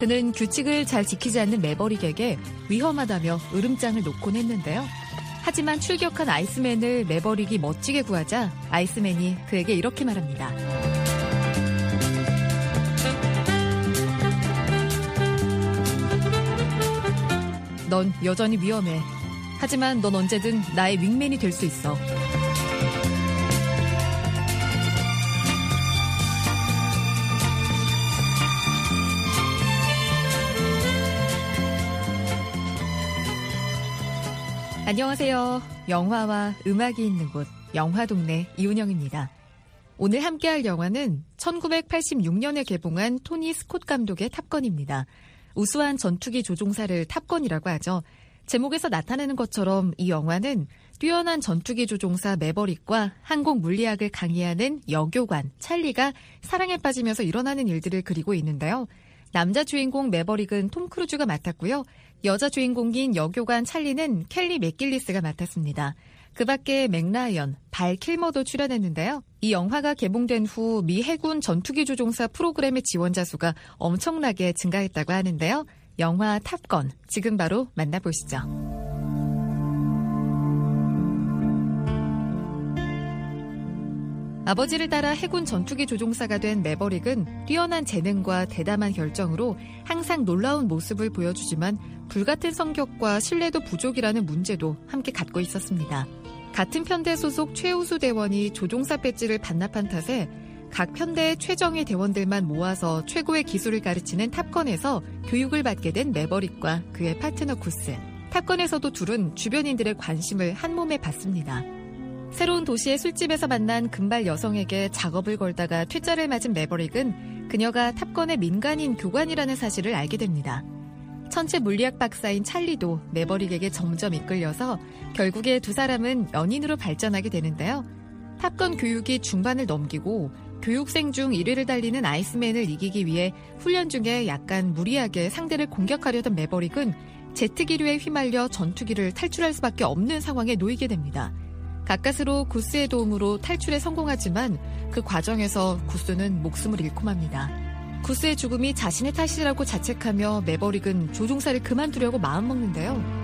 그는 규칙을 잘 지키지 않는 매버릭에게 위험하다며 으름장을 놓곤 했는데요. 하지만 출격한 아이스맨을 매버릭이 멋지게 구하자 아이스맨이 그에게 이렇게 말합니다. 넌 여전히 위험해. 하지만 넌 언제든 나의 윙맨이 될 수 있어. 안녕하세요. 영화와 음악이 있는 곳 영화동네 이은영입니다. 오늘 함께할 영화는 1986년에 개봉한 토니 스콧 감독의 탑건입니다. 우수한 전투기 조종사를 탑건이라고 하죠. 제목에서 나타내는 것처럼 이 영화는 뛰어난 전투기 조종사 매버릭과 항공 물리학을 강의하는 여교관 찰리가 사랑에 빠지면서 일어나는 일들을 그리고 있는데요. 남자 주인공 매버릭은 톰 크루즈가 맡았고요. 여자 주인공인 여교관 찰리는 켈리 맥길리스가 맡았습니다. 그 밖에 맥라이언, 발 킬머도 출연했는데요. 이 영화가 개봉된 후 미 해군 전투기 조종사 프로그램의 지원자 수가 엄청나게 증가했다고 하는데요. 영화 탑건, 지금 바로 만나보시죠. 아버지를 따라 해군 전투기 조종사가 된 매버릭은 뛰어난 재능과 대담한 결정으로 항상 놀라운 모습을 보여주지만 불같은 성격과 신뢰도 부족이라는 문제도 함께 갖고 있었습니다. 같은 편대 소속 최우수 대원이 조종사 배지를 반납한 탓에 각 편대의 최정예 대원들만 모아서 최고의 기술을 가르치는 탑건에서 교육을 받게 된 매버릭과 그의 파트너 구스. 탑건에서도 둘은 주변인들의 관심을 한몸에 받습니다. 새로운 도시의 술집에서 만난 금발 여성에게 작업을 걸다가 퇴짜를 맞은 매버릭은 그녀가 탑건의 민간인 교관이라는 사실을 알게 됩니다. 천체 물리학 박사인 찰리도 매버릭에게 점점 이끌려서 결국에 두 사람은 연인으로 발전하게 되는데요. 탑건 교육이 중반을 넘기고 교육생 중 1위를 달리는 아이스맨을 이기기 위해 훈련 중에 약간 무리하게 상대를 공격하려던 매버릭은 제트 기류에 휘말려 전투기를 탈출할 수밖에 없는 상황에 놓이게 됩니다. 가까스로 구스의 도움으로 탈출에 성공하지만 그 과정에서 구스는 목숨을 잃고 맙니다. 구스의 죽음이 자신의 탓이라고 자책하며 매버릭은 조종사를 그만두려고 마음먹는데요.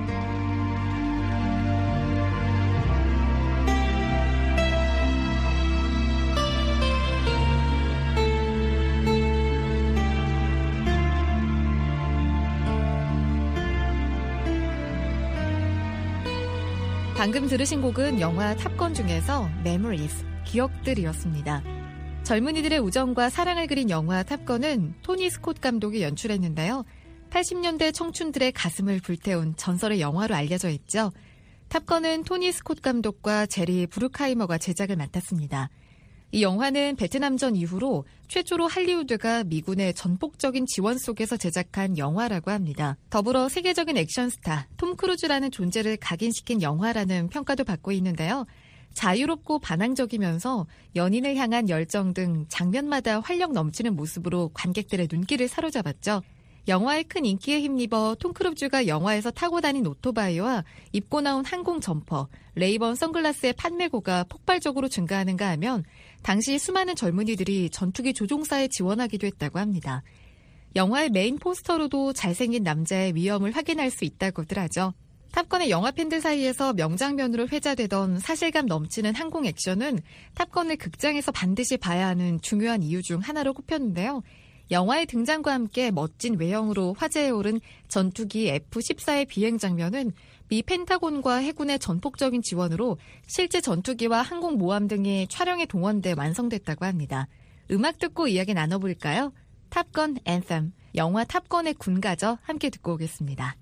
방금 들으신 곡은 영화 탑건 중에서 Memories, 기억들이었습니다. 젊은이들의 우정과 사랑을 그린 영화 탑건은 토니 스콧 감독이 연출했는데요. 80년대 청춘들의 가슴을 불태운 전설의 영화로 알려져 있죠. 탑건은 토니 스콧 감독과 제리 브루크하이머가 제작을 맡았습니다. 이 영화는 베트남전 이후로 최초로 할리우드가 미군의 전폭적인 지원 속에서 제작한 영화라고 합니다. 더불어 세계적인 액션 스타 톰 크루즈라는 존재를 각인시킨 영화라는 평가도 받고 있는데요. 자유롭고 반항적이면서 연인을 향한 열정 등 장면마다 활력 넘치는 모습으로 관객들의 눈길을 사로잡았죠. 영화의 큰 인기에 힘입어 톰 크루즈가 영화에서 타고 다닌 오토바이와 입고 나온 항공 점퍼, 레이번 선글라스의 판매고가 폭발적으로 증가하는가 하면 당시 수많은 젊은이들이 전투기 조종사에 지원하기도 했다고 합니다. 영화의 메인 포스터로도 잘생긴 남자의 위엄을 확인할 수 있다고들 하죠. 탑건의 영화 팬들 사이에서 명장면으로 회자되던 사실감 넘치는 항공 액션은 탑건을 극장에서 반드시 봐야 하는 중요한 이유 중 하나로 꼽혔는데요. 영화의 등장과 함께 멋진 외형으로 화제에 오른 전투기 F-14의 비행 장면은 미 펜타곤과 해군의 전폭적인 지원으로 실제 전투기와 항공모함 등이 촬영에 동원돼 완성됐다고 합니다. 음악 듣고 이야기 나눠볼까요? 탑건 앤셈, 영화 탑건의 군가죠. 함께 듣고 오겠습니다.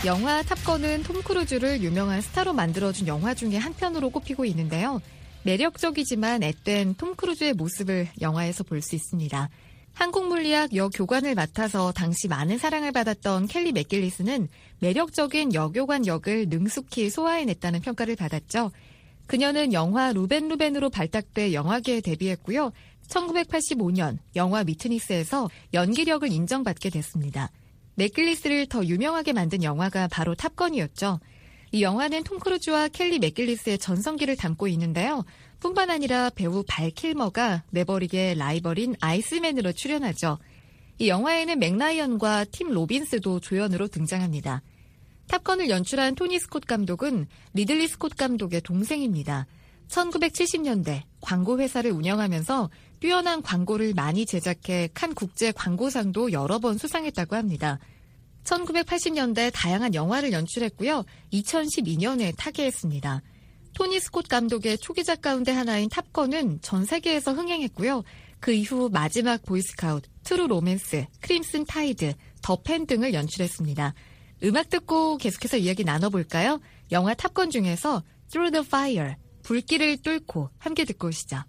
영화 탑건은 톰 크루즈를 유명한 스타로 만들어준 영화 중에 한 편으로 꼽히고 있는데요. 매력적이지만 앳된 톰 크루즈의 모습을 영화에서 볼 수 있습니다. 항공물리학 여교관을 맡아서 당시 많은 사랑을 받았던 켈리 맥길리스는 매력적인 여교관 역을 능숙히 소화해냈다는 평가를 받았죠. 그녀는 영화 루벤으로 발탁돼 영화계에 데뷔했고요. 1985년 영화 미트닉스에서 연기력을 인정받게 됐습니다. 맥길리스를 더 유명하게 만든 영화가 바로 탑건이었죠. 이 영화는 톰 크루즈와 켈리 맥길리스의 전성기를 담고 있는데요. 뿐만 아니라 배우 발 킬머가 매버릭의 라이벌인 아이스맨으로 출연하죠. 이 영화에는 맥라이언과 팀 로빈스도 조연으로 등장합니다. 탑건을 연출한 토니 스콧 감독은 리들리 스콧 감독의 동생입니다. 1970년대 광고 회사를 운영하면서 뛰어난 광고를 많이 제작해 칸 국제 광고상도 여러 번 수상했다고 합니다. 1980년대 다양한 영화를 연출했고요. 2012년에 타계했습니다. 토니 스콧 감독의 초기작 가운데 하나인 탑건은 전 세계에서 흥행했고요. 그 이후 마지막 보이스카우트, 트루 로맨스, 크림슨 타이드, 더 펜 등을 연출했습니다. 음악 듣고 계속해서 이야기 나눠볼까요? 영화 탑건 중에서 Through the Fire, 불길을 뚫고 함께 듣고 오시죠.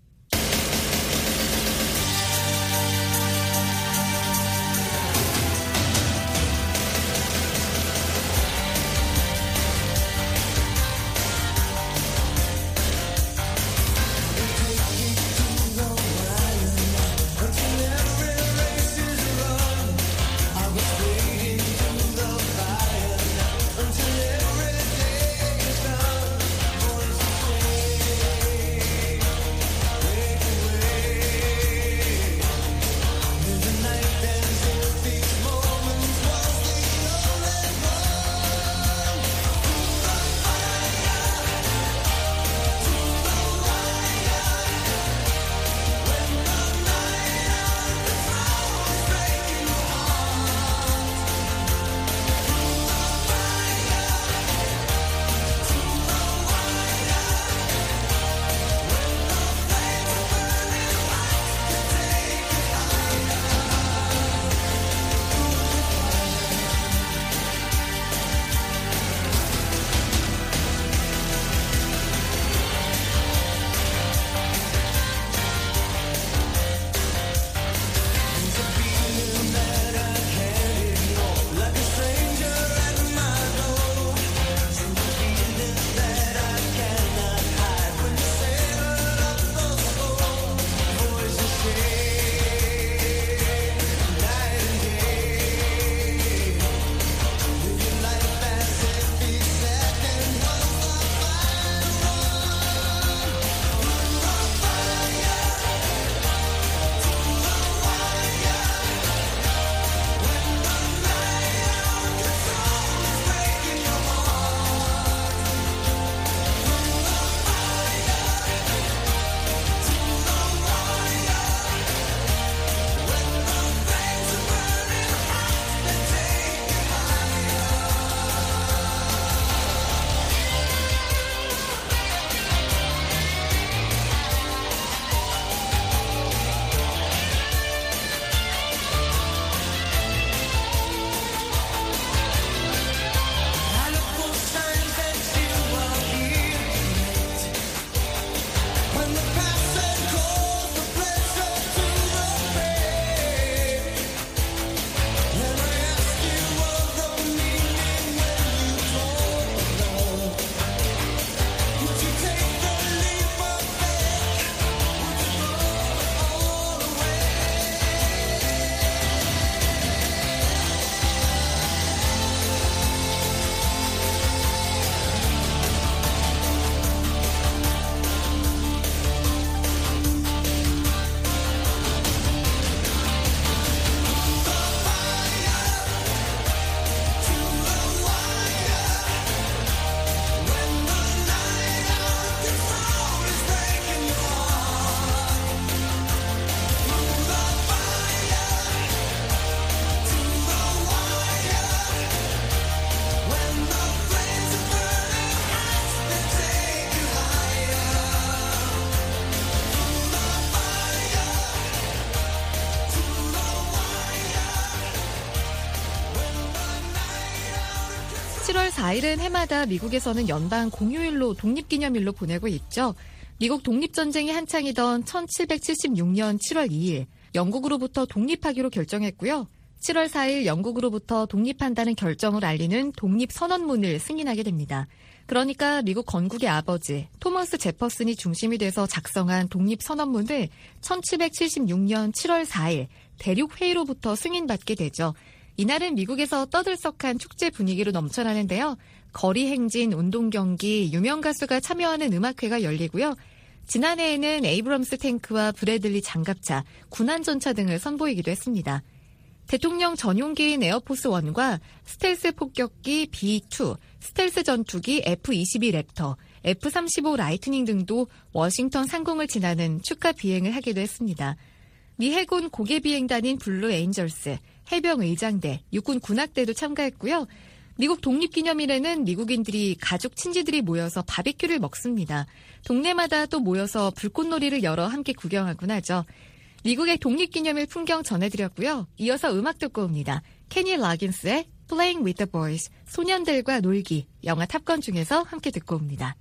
7월 4일은 해마다 미국에서는 연방 공휴일로 독립기념일로 보내고 있죠. 미국 독립전쟁이 한창이던 1776년 7월 2일 영국으로부터 독립하기로 결정했고요. 7월 4일 영국으로부터 독립한다는 결정을 알리는 독립선언문을 승인하게 됩니다. 그러니까 미국 건국의 아버지 토머스 제퍼슨이 중심이 돼서 작성한 독립선언문을 1776년 7월 4일 대륙회의로부터 승인받게 되죠. 이날은 미국에서 떠들썩한 축제 분위기로 넘쳐나는데요. 거리 행진, 운동 경기, 유명 가수가 참여하는 음악회가 열리고요. 지난해에는 에이브럼스 탱크와 브래들리 장갑차, 군안전차 등을 선보이기도 했습니다. 대통령 전용기인 에어포스1과 스텔스 폭격기 B-2, 스텔스 전투기 F-22 랩터, F-35 라이트닝 등도 워싱턴 상공을 지나는 축하 비행을 하기도 했습니다. 미 해군 고개비행단인 블루 에인절스, 해병의장대, 육군 군악대도 참가했고요. 미국 독립기념일에는 미국인들이 가족 친지들이 모여서 바비큐를 먹습니다. 동네마다 또 모여서 불꽃놀이를 열어 함께 구경하곤 하죠. 미국의 독립기념일 풍경 전해드렸고요. 이어서 음악 듣고 옵니다. 케니 라긴스의 Playing with the Boys, 소년들과 놀기, 영화 탑건 중에서 함께 듣고 옵니다.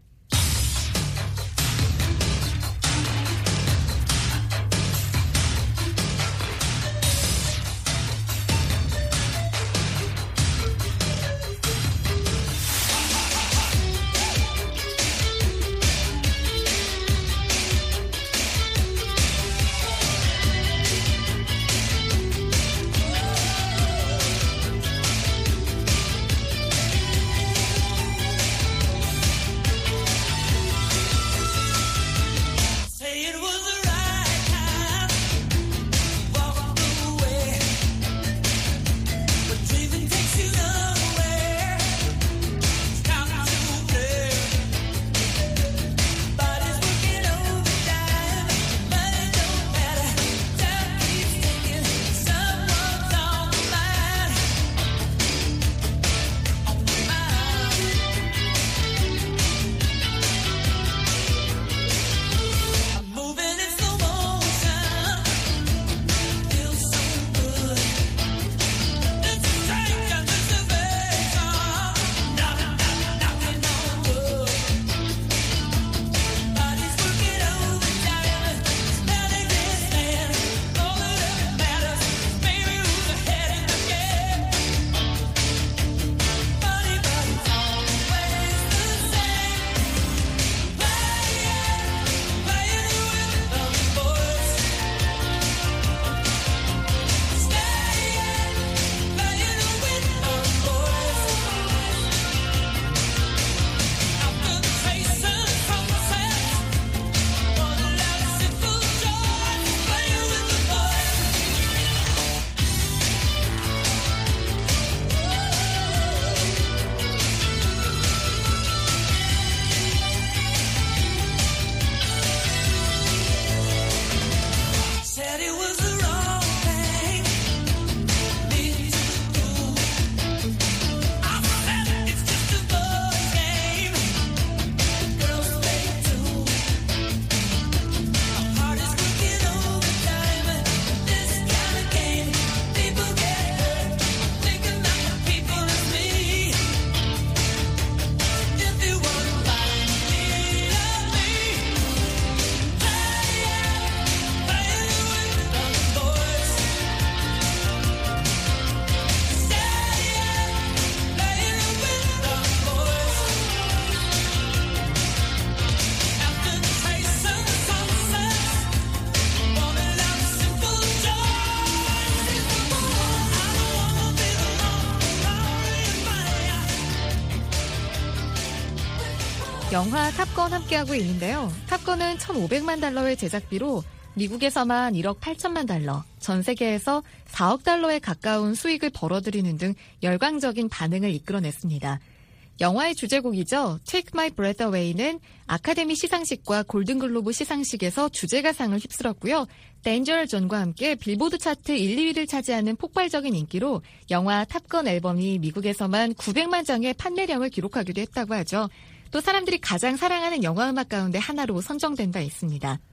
영화 탑건 함께하고 있는데요. 탑건은 1,500만 달러의 제작비로 미국에서만 1억 8천만 달러, 전 세계에서 4억 달러에 가까운 수익을 벌어들이는 등 열광적인 반응을 이끌어냈습니다. 영화의 주제곡이죠. Take My Breath Away는 아카데미 시상식과 골든글로브 시상식에서 주제가상을 휩쓸었고요. Danger Zone과 함께 빌보드 차트 1, 2위를 차지하는 폭발적인 인기로 영화 탑건 앨범이 미국에서만 900만 장의 판매량을 기록하기도 했다고 하죠. 또 사람들이 가장 사랑하는 영화 음악 가운데 하나로 선정된 바 있습니다.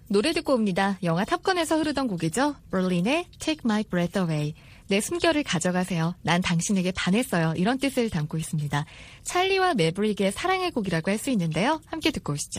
노래 듣고 옵니다. 영화 탑건에서 흐르던 곡이죠. berlin의 Take My Breath Away. 내 숨결을 가져가세요. 난 당신에게 반했어요. 이런 뜻을 담고 있습니다. 찰리와 매브릭의 사랑의 곡이라고 할 수 있는데요. 함께 듣고 오시죠.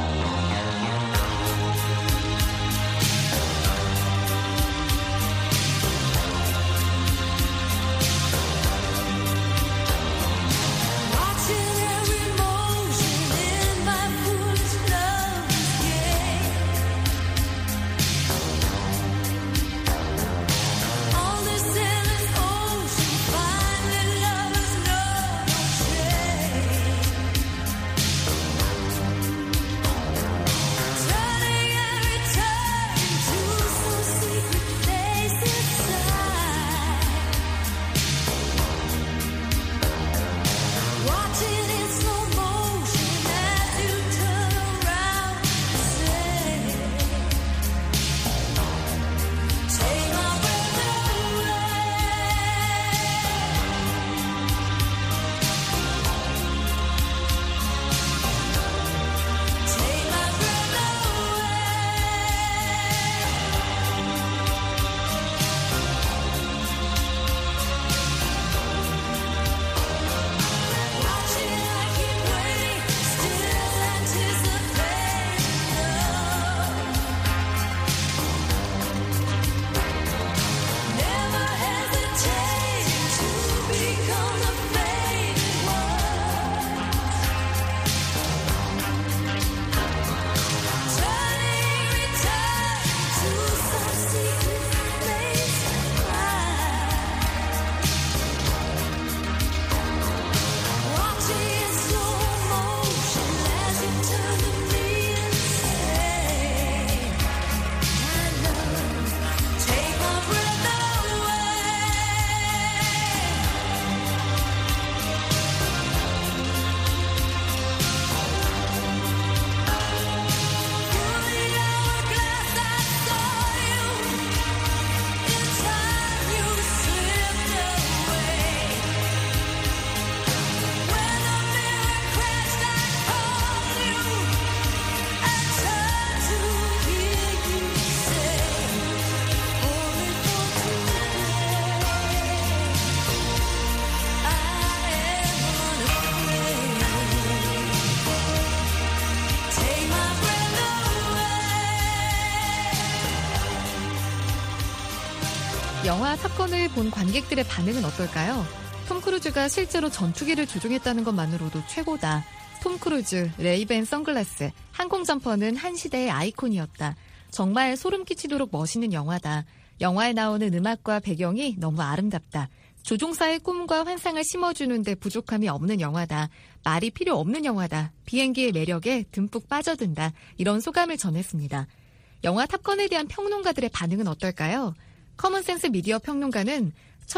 영화 탑건을 본 관객들의 반응은 어떨까요? 톰 크루즈가 실제로 전투기를 조종했다는 것만으로도 최고다. 톰 크루즈, 레이벤 선글라스, 항공 점퍼는 한 시대의 아이콘이었다. 정말 소름 끼치도록 멋있는 영화다. 영화에 나오는 음악과 배경이 너무 아름답다. 조종사의 꿈과 환상을 심어주는데 부족함이 없는 영화다. 말이 필요 없는 영화다. 비행기의 매력에 듬뿍 빠져든다. 이런 소감을 전했습니다. 영화 탑건에 대한 평론가들의 반응은 어떨까요? 커먼센스 미디어 평론가는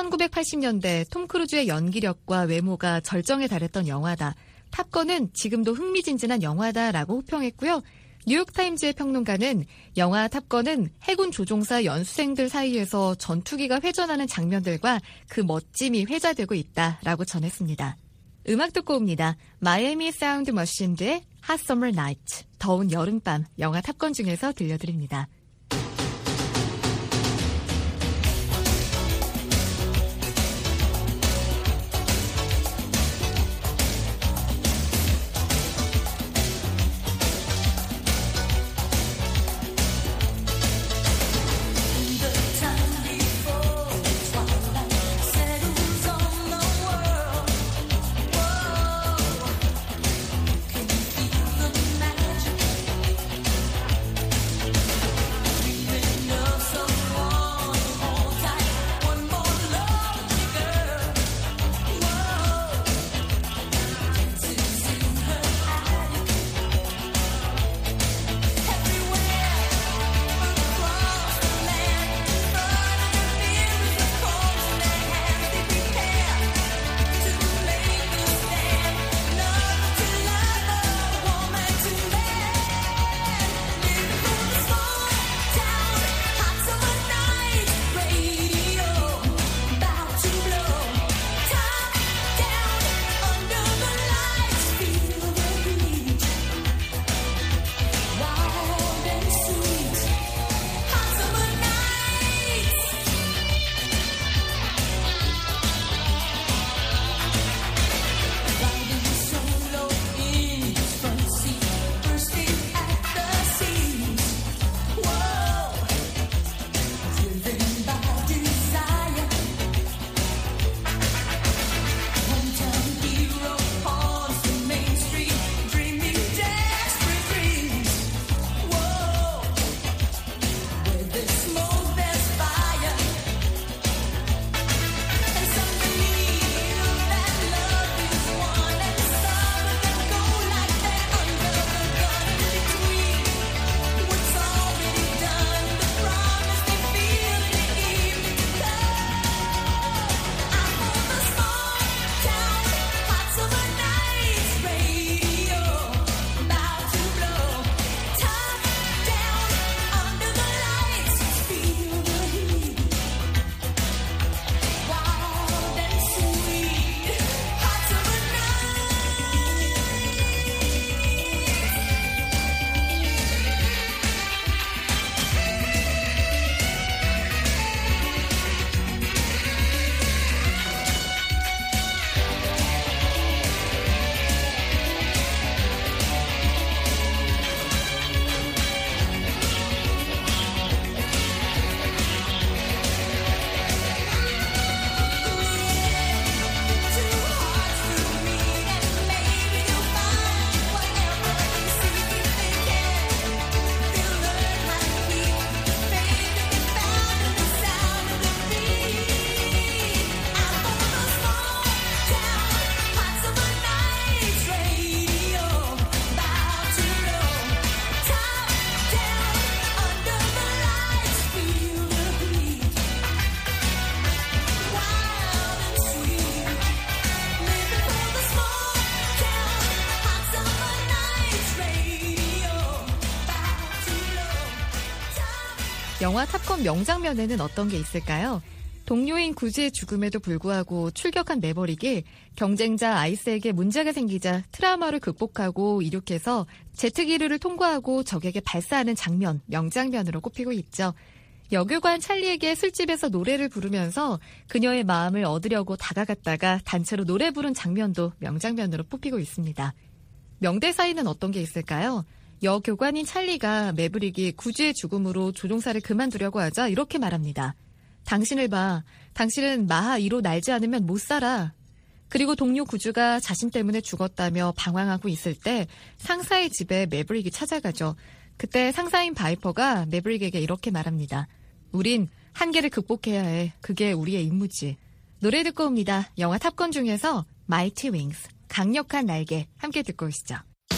1980년대 톰 크루즈의 연기력과 외모가 절정에 달했던 영화다. 탑건은 지금도 흥미진진한 영화다라고 호평했고요. 뉴욕타임즈의 평론가는 영화 탑건은 해군 조종사 연수생들 사이에서 전투기가 회전하는 장면들과 그 멋짐이 회자되고 있다라고 전했습니다. 음악 듣고 옵니다. 마이애미 사운드 머신즈의 Hot Summer Night, 더운 여름밤, 영화 탑건 중에서 들려드립니다. 영화 탑건 명장면에는 어떤 게 있을까요? 동료인 구즈의 죽음에도 불구하고 출격한 매버릭이 경쟁자 아이스에게 문제가 생기자 트라우마를 극복하고 이륙해서 제트기류를 통과하고 적에게 발사하는 장면, 명장면으로 꼽히고 있죠. 여교관 찰리에게 술집에서 노래를 부르면서 그녀의 마음을 얻으려고 다가갔다가 단체로 노래 부른 장면도 명장면으로 뽑히고 있습니다. 명대사에는 어떤 게 있을까요? 여교관인 찰리가 매브릭이 구즈의 죽음으로 조종사를 그만두려고 하자 이렇게 말합니다. 당신을 봐. 당신은 마하 2로 날지 않으면 못 살아. 그리고 동료 구즈가 자신 때문에 죽었다며 방황하고 있을 때 상사의 집에 매브릭이 찾아가죠. 그때 상사인 바이퍼가 매브릭에게 이렇게 말합니다. 우린 한계를 극복해야 해. 그게 우리의 임무지. 노래 듣고 옵니다. 영화 탑건 중에서 Mighty Wings, 강력한 날개 함께 듣고 오시죠.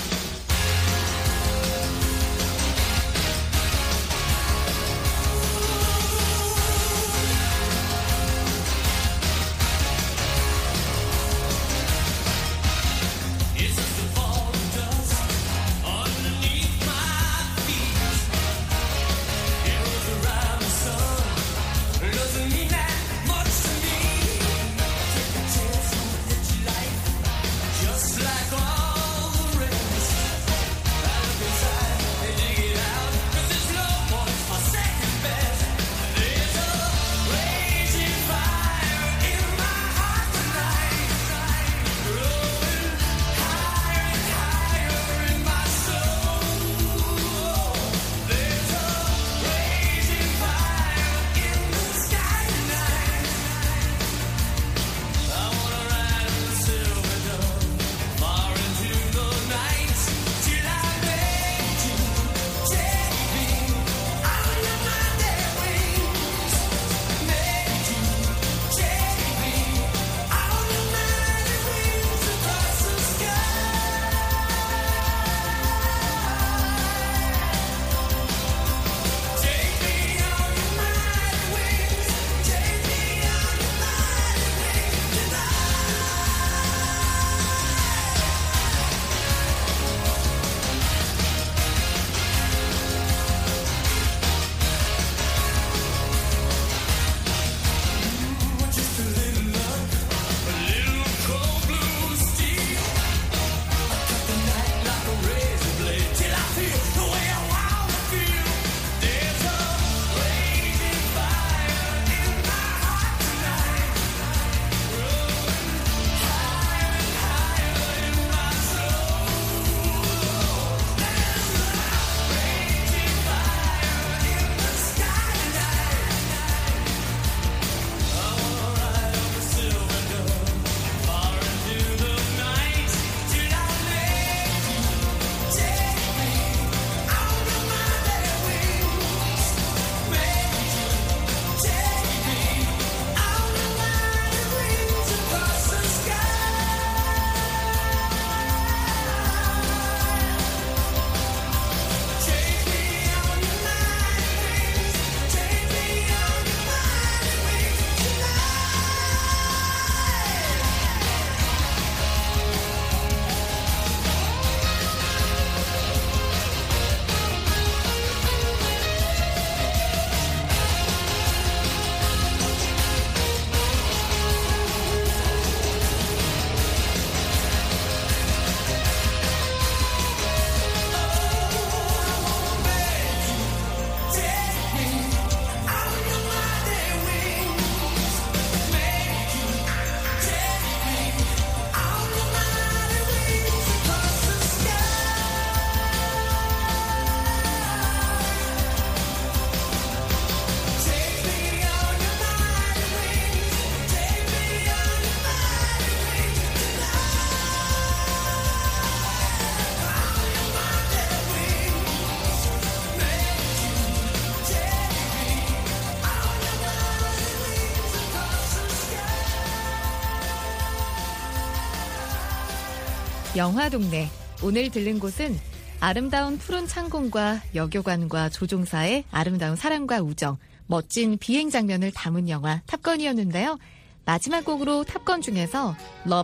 영화동네. 오늘 들른 곳은 아름다운 푸른 창공과 여교관과 조종사의 아름다운 사랑과 우정, 멋진 비행 장면을 담은 영화 탑건이었는데요. 마지막 곡으로 탑건 중에서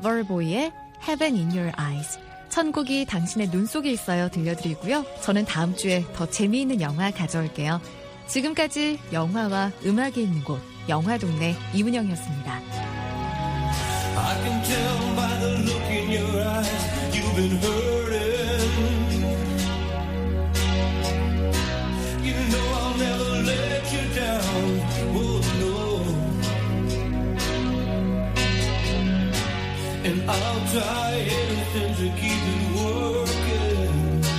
러버보이의 Heaven in Your Eyes, 천국이 당신의 눈 속에 있어요 들려드리고요. 저는 다음 주에 더 재미있는 영화 가져올게요. 지금까지 영화와 음악이 있는 곳, 영화동네 이문영이었습니다. I can tell by the look in your eyes you've been hurting. You know I'll never let you down. Oh no. And I'll try anything to keep it working.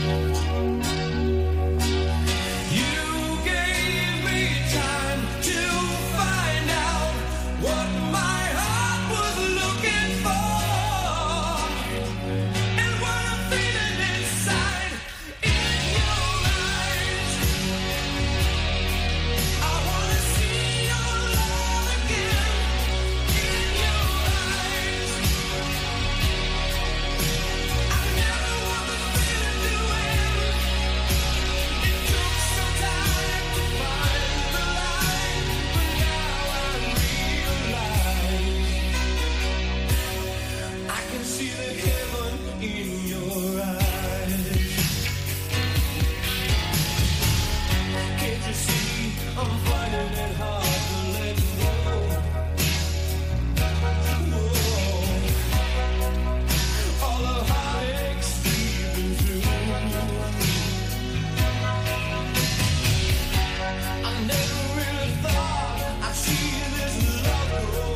You gave me time to find out what my heart was looking for, and what I'm feeling inside in your eyes. I wanna see your love again in your eyes. I never want the feeling to end. It took some time to find the line, but now I realize I can see the heaven in your eyes. Can't you see I'm finding it hard to let go? Whoa. All the heartaches we've been through. I never really thought I'd see this love grow.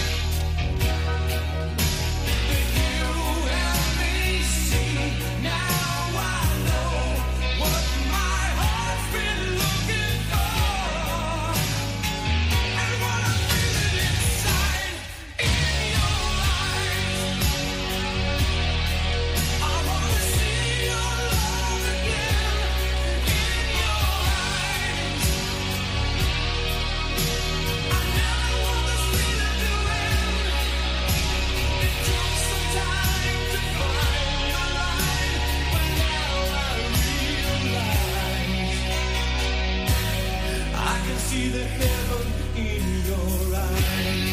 But you help me see. Now I know what my heart's been looking for, and what I'm feeling inside in your eyes. I wanna see your love again in your eyes. I never want this feeling to end. It took some time to find the line, but now I realize I can see the heaven in your eyes.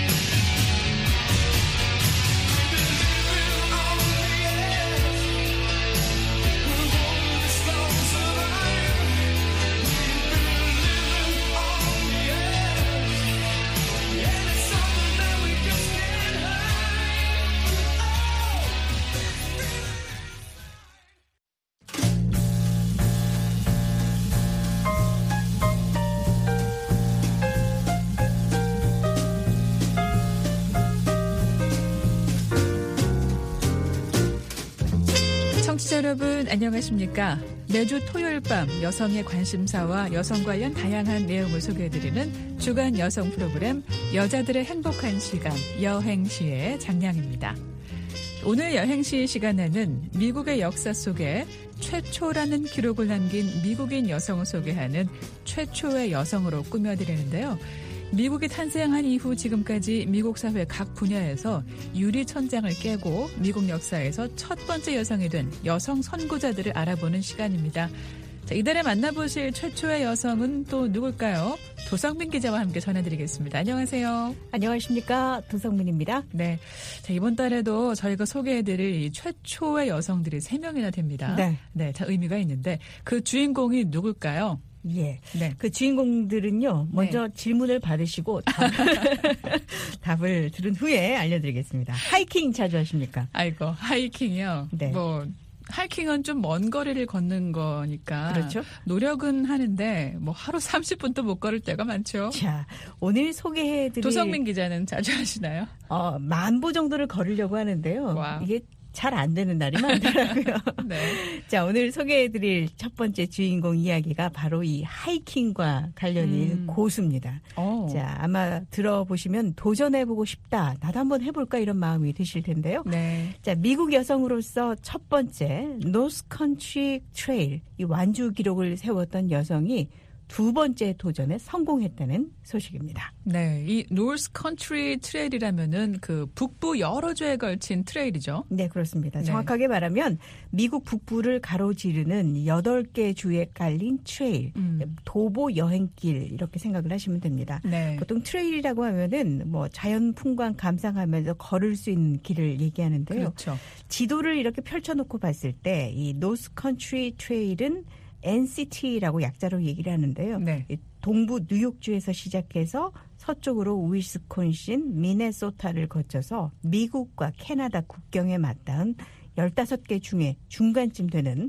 We've been living on the edge. We're going to slow survive. We've been living on the edge. And it's something that we just can't hide. 청취자 여러분 안녕하십니까? 매주 토요일 밤 여성의 관심사와 여성 관련 다양한 내용을 소개해드리는 주간 여성 프로그램 여자들의 행복한 시간 여행시의 장량입니다. 오늘 여행시 시간에는 미국의 역사 속에 최초라는 기록을 남긴 미국인 여성을 소개하는 최초의 여성으로 꾸며드리는데요. 미국이 탄생한 이후 지금까지 미국 사회 각 분야에서 유리천장을 깨고 미국 역사에서 첫 번째 여성이 된 여성 선구자들을 알아보는 시간입니다. 자, 이달에 만나보실 최초의 여성은 또 누굴까요? 도성민 기자와 함께 전해드리겠습니다. 안녕하세요. 안녕하십니까. 도성민입니다. 네, 자, 이번 달에도 저희가 소개해드릴 이 최초의 여성들이 3명이나 됩니다. 네. 자, 의미가 있는데 그 주인공이 누굴까요? 예. 네. 그 주인공들은요, 먼저 질문을 받으시고 답을 들은 후에 알려드리겠습니다. 하이킹 자주 하십니까? 아이고, 하이킹이요? 네. 하이킹은 좀 먼 거리를 걷는 거니까. 그렇죠. 노력은 하는데, 하루 30분도 못 걸을 때가 많죠. 자, 오늘 소개해드릴. 도성민 기자는 자주 하시나요? 10,000보 정도를 걸으려고 하는데요. 와. 이게 잘 안 되는 날이 많더라고요. 네. 자, 오늘 소개해드릴 첫 번째 주인공 이야기가 바로 이 하이킹과 관련이 있는 고수입니다. 자, 아마 들어보시면 도전해보고 싶다. 나도 한번 해볼까 이런 마음이 드실 텐데요. 네. 자, 미국 여성으로서 첫 번째 노스 컨트리 트레일, 이 완주 기록을 세웠던 여성이 두 번째 도전에 성공했다는 소식입니다. 네, 이 노스 컨트리 트레일이라면은 그 북부 여러 주에 걸친 트레일이죠. 네, 그렇습니다. 네. 정확하게 말하면 미국 북부를 가로지르는 8개 주에 깔린 트레일, 도보 여행길 이렇게 생각을 하시면 됩니다. 네. 보통 트레일이라고 하면은 자연 풍광 감상하면서 걸을 수 있는 길을 얘기하는데요. 그렇죠. 지도를 이렇게 펼쳐놓고 봤을 때 이 노스 컨트리 트레일은 NCT라고 약자로 얘기를 하는데요. 네. 동부 뉴욕주에서 시작해서 서쪽으로 위스콘신, 미네소타를 거쳐서 미국과 캐나다 국경에 맞닿은 15개 중에 중간쯤 되는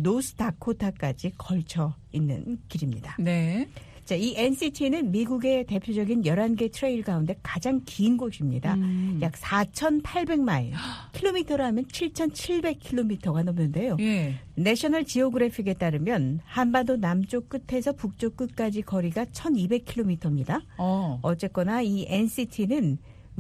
노스다코타까지 걸쳐 있는 길입니다. 네. 자, 이 NCT는 미국의 대표적인 11개 트레일 가운데 가장 긴 곳입니다. 약 4,800마일, 킬로미터로 하면 7,700km가 넘는데요. 예. 내셔널 지오그래픽에 따르면 한반도 남쪽 끝에서 북쪽 끝까지 거리가 1,200km입니다. 어쨌거나 이 NCT는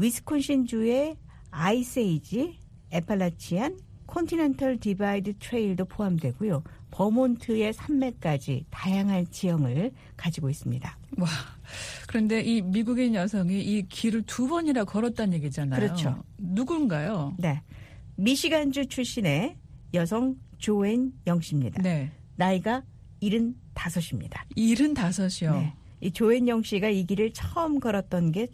위스콘신주의 아이스에이지, 에팔라치안, 콘티넨털 디바이드 트레일도 포함되고요. 버몬트의 산맥까지 다양한 지형을 가지고 있습니다. 와, 그런데 이 미국인 여성이 이 길을 2번이나 걸었다는 얘기잖아요. 그렇죠. 누군가요? 네, 미시간주 출신의 여성 조앤 영 씨입니다. 네. 나이가 75입니다. 75이요? 네. 이 조앤 영 씨가 이 길을 처음 걸었던 게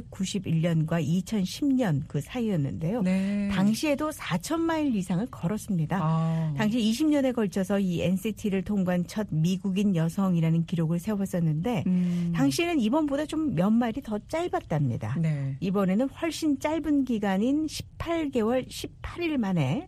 1991년과 2010년 그 사이였는데요. 네. 당시에도 4,000마일 이상을 걸었습니다. 당시 20년에 걸쳐서 이 NCT를 통과한 첫 미국인 여성이라는 기록을 세웠었는데 당시에는 이번보다 좀 몇 마일이 더 짧았답니다. 네. 이번에는 훨씬 짧은 기간인 18개월 18일 만에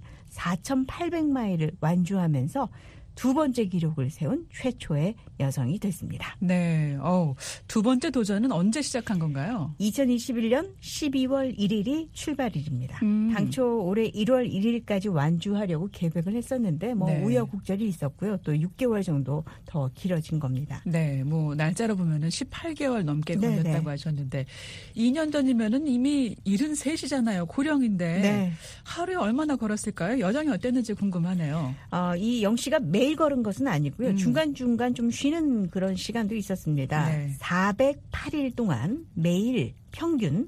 4,800마일을 완주하면서 두 번째 기록을 세운 최초의 여성이 됐습니다. 네. 두 번째 도전은 언제 시작한 건가요? 2021년 12월 1일이 출발일입니다. 당초 올해 1월 1일까지 완주하려고 계획을 했었는데 네. 우여곡절이 있었고요. 또 6개월 정도 더 길어진 겁니다. 네. 날짜로 보면은 18개월 넘게 걸렸다고 네. 하셨는데 2년 전이면은 이미 73이잖아요. 고령인데 네. 하루에 얼마나 걸었을까요? 여정이 어땠는지 궁금하네요. 이 영 씨가 매일 걸은 것은 아니고요. 중간중간 좀 쉬는 그런 시간도 있었습니다. 네. 408일 동안 매일 평균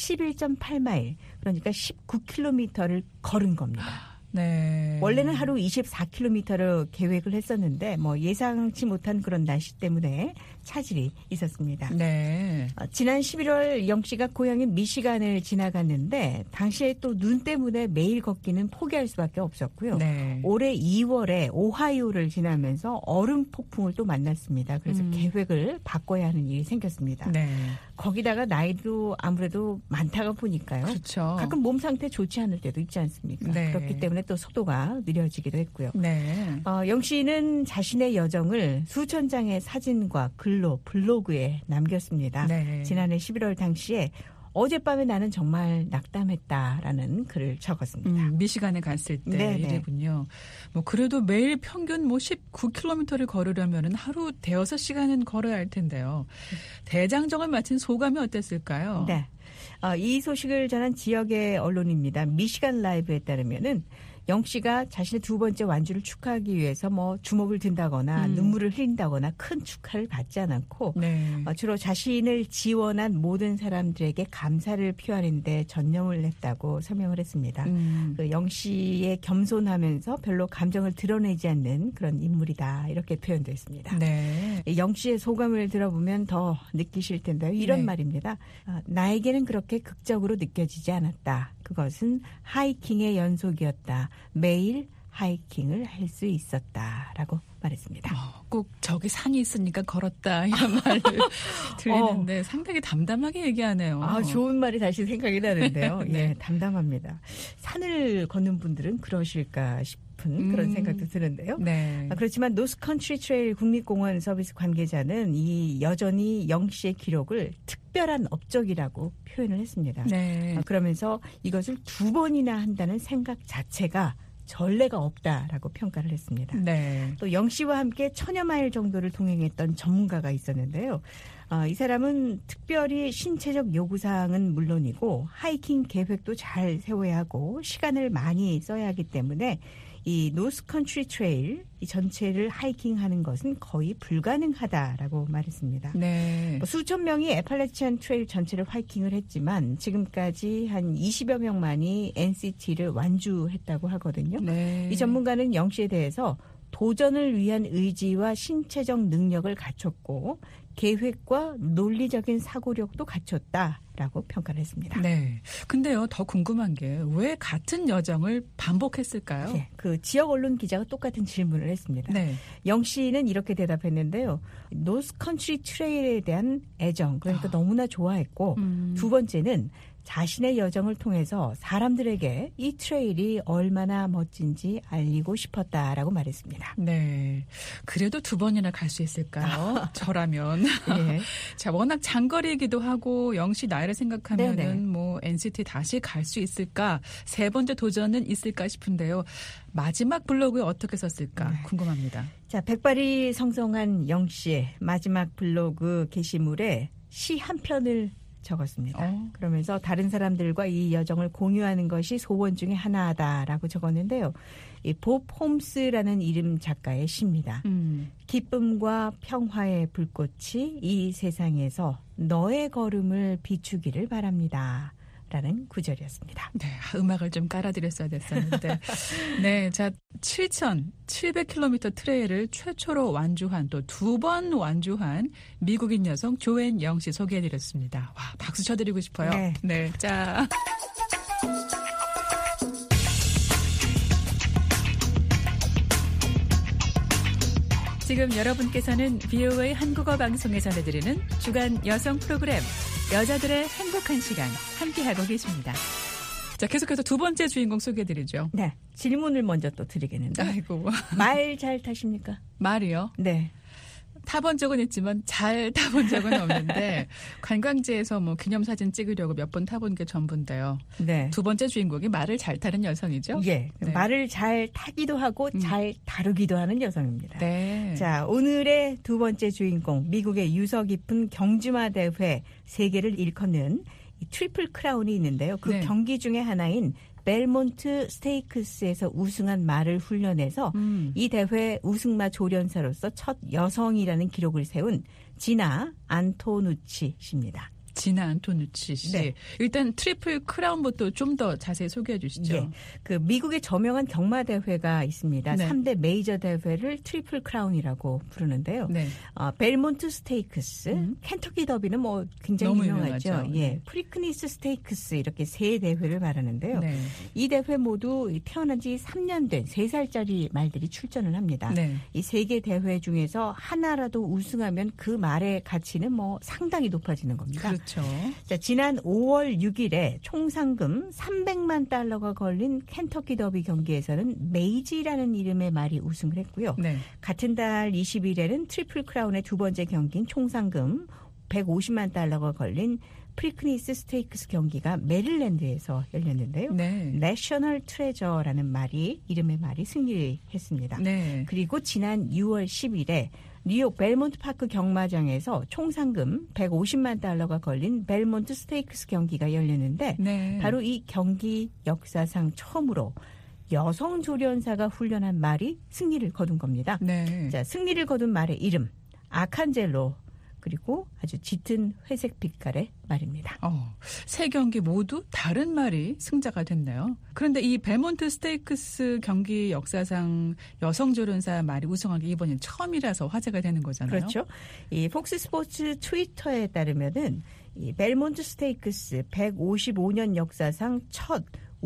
11.8마일, 그러니까 19km를 걸은 겁니다. 네. 원래는 하루 24km를 계획을 했었는데 예상치 못한 그런 날씨 때문에 차질이 있었습니다. 네. 지난 11월 영 씨가 고향인 미시간을 지나갔는데 당시에 또 눈 때문에 매일 걷기는 포기할 수밖에 없었고요. 네. 올해 2월에 오하이오를 지나면서 얼음 폭풍을 또 만났습니다. 그래서 계획을 바꿔야 하는 일이 생겼습니다. 네. 거기다가 나이도 아무래도 많다가 보니까요. 그렇죠. 가끔 몸 상태 좋지 않을 때도 있지 않습니까? 네. 그렇기 때문에 또 속도가 느려지기도 했고요. 네. 영 씨는 자신의 여정을 수천 장의 사진과 글로 블로그에 남겼습니다. 네. 지난해 11월 당시에 어젯밤에 나는 정말 낙담했다라는 글을 적었습니다. 미시간에 갔을 때 네네. 이래군요. 그래도 매일 평균 19km를 걸으려면은 하루 대여섯 시간은 걸어야 할 텐데요. 대장정을 마친 소감이 어땠을까요? 네. 이 소식을 전한 지역의 언론입니다. 미시간 라이브에 따르면은 영 씨가 자신의 두 번째 완주를 축하하기 위해서 주먹을 든다거나 눈물을 흘린다거나 큰 축하를 받지 않았고 네. 주로 자신을 지원한 모든 사람들에게 감사를 표하는 데 전념을 했다고 설명을 했습니다. 영 씨의 겸손하면서 별로 감정을 드러내지 않는 그런 인물이다, 이렇게 표현됐습니다. 네. 영 씨의 소감을 들어보면 더 느끼실 텐데요. 이런 네. 말입니다. 나에게는 그렇게 극적으로 느껴지지 않았다. 그것은 하이킹의 연속이었다. 매일 하이킹을 할 수 있었다라고 말했습니다. 꼭 저기 산이 있으니까 걸었다 이런 말을 들리는데 상당히 담담하게 얘기하네요. 좋은 말이 다시 생각이 나는데요. 네. 예, 담담합니다. 산을 걷는 분들은 그러실까 싶은 그런 생각도 드는데요. 네. 그렇지만 노스컨트리 트레일 국립공원 서비스 관계자는 여전히 영 씨의 기록을 특별한 업적이라고 표현을 했습니다. 네. 그러면서 이것을 2번이나 한다는 생각 자체가 전례가 없다라고 평가를 했습니다. 네. 또 영 씨와 함께 1000여 마일 정도를 동행했던 전문가가 있었는데요. 이 사람은 특별히 신체적 요구사항은 물론이고 하이킹 계획도 잘 세워야 하고 시간을 많이 써야 하기 때문에 이 노스컨트리 트레일 이 전체를 하이킹하는 것은 거의 불가능하다라고 말했습니다. 네. 수천 명이 애팔라치안 트레일 전체를 하이킹을 했지만 지금까지 한 20여 명만이 NCT를 완주했다고 하거든요. 네. 이 전문가는 영 씨에 대해서 도전을 위한 의지와 신체적 능력을 갖췄고 계획과 논리적인 사고력도 갖췄다라고 평가를 했습니다. 네. 근데요, 더 궁금한 게 왜 같은 여정을 반복했을까요? 네, 그 지역 언론 기자가 똑같은 질문을 했습니다. 네. 영 씨는 이렇게 대답했는데요. 노스컨트리 트레일에 대한 애정, 그러니까 너무나 좋아했고 두 번째는 자신의 여정을 통해서 사람들에게 이 트레일이 얼마나 멋진지 알리고 싶었다라고 말했습니다. 네. 그래도 2번이나 갈 수 있을까요? 저라면. 예. 자, 워낙 장거리이기도 하고 영시 나이를 생각하면은 네네. 뭐 NCT 다시 갈 수 있을까? 3번째 도전은 있을까 싶은데요. 마지막 블로그에 어떻게 썼을까? 궁금합니다. 자, 백발이 성성한 영 씨의 마지막 블로그 게시물에 시 한 편을 적었습니다. 그러면서 다른 사람들과 이 여정을 공유하는 것이 소원 중에 하나다라고 적었는데요. 이 봅 홈스라는 이름 작가의 시입니다. 기쁨과 평화의 불꽃이 이 세상에서 너의 걸음을 비추기를 바랍니다. 라는 구절이었습니다. 네, 음악을 좀 깔아드렸어야 됐었는데. 네, 자, 7,700km 트레일을 최초로 완주한 또 2번 완주한 미국인 여성 조앤 영 씨 소개해드렸습니다. 와, 박수 쳐드리고 싶어요. 네. 네, 자. 지금 여러분께서는 VOA 한국어 방송에 전해드리는 주간 여성 프로그램 여자들의 행복한 시간 함께하고 계십니다. 자, 계속해서 2번째 주인공 소개해드리죠. 네, 질문을 먼저 또 드리겠는데. 아이고. 말 잘 타십니까? 말이요? 네. 타본 적은 있지만 잘 타본 적은 없는데 관광지에서 뭐 기념사진 찍으려고 몇 번 타본 게 전부인데요. 네. 2번째 주인공이 말을 잘 타는 여성이죠? 예. 네. 말을 잘 타기도 하고 잘 다루기도 하는 여성입니다. 네. 자, 오늘의 2번째 주인공, 미국의 유서 깊은 경주마 대회 3개를 일컫는 이 트리플 크라운이 있는데요. 그 네. 경기 중에 하나인 벨몬트 스테이크스에서 우승한 말을 훈련해서 이 대회 우승마 조련사로서 첫 여성이라는 기록을 세운 지나 안토누치 씨입니다. 지나 안토누치 씨. 네. 일단 트리플 크라운부터 좀 더 자세히 소개해 주시죠. 예. 그 미국의 저명한 경마 대회가 있습니다. 네. 3대 메이저 대회를 트리플 크라운이라고 부르는데요. 네. 벨몬트 스테이크스, 켄터키 더비는 뭐 굉장히 너무 유명하죠. 유명하죠. 예. 네. 프리크니스 스테이크스 이렇게 3대회를 말하는데요. 네. 이 대회 모두 태어난 지 3년 된 3살짜리 말들이 출전을 합니다. 네. 이 3개 대회 중에서 하나라도 우승하면 그 말의 가치는 뭐 상당히 높아지는 겁니다. 그렇죠. 자, 지난 5월 6일에 총 상금 300만 달러가 걸린 켄터키 더비 경기에서는 메이지라는 이름의 말이 우승을 했고요. 네. 같은 달 20일에는 트리플 크라운의 2번째 경기인 총 상금 150만 달러가 걸린 프리크니스 스테이크스 경기가 메릴랜드에서 열렸는데요. 네. 내셔널 트레저라는 이름의 말이 승리했습니다. 네. 그리고 지난 6월 10일에 뉴욕 벨몬트 파크 경마장에서 총 상금 150만 달러가 걸린 벨몬트 스테이크스 경기가 열렸는데 네. 바로 이 경기 역사상 처음으로 여성 조련사가 훈련한 말이 승리를 거둔 겁니다. 네. 자, 승리를 거둔 말의 이름 아칸젤로 그리고 아주 짙은 회색 빛깔의 말입니다. 3경기 모두 다른 말이 승자가 됐네요. 그런데 이 벨몬트 스테이크스 경기 역사상 여성 조련사 말이 우승한 게 이번엔 처음이라서 화제가 되는 거잖아요. 그렇죠. 이 폭스 스포츠 트위터에 따르면은 이 벨몬트 스테이크스 155년 역사상 첫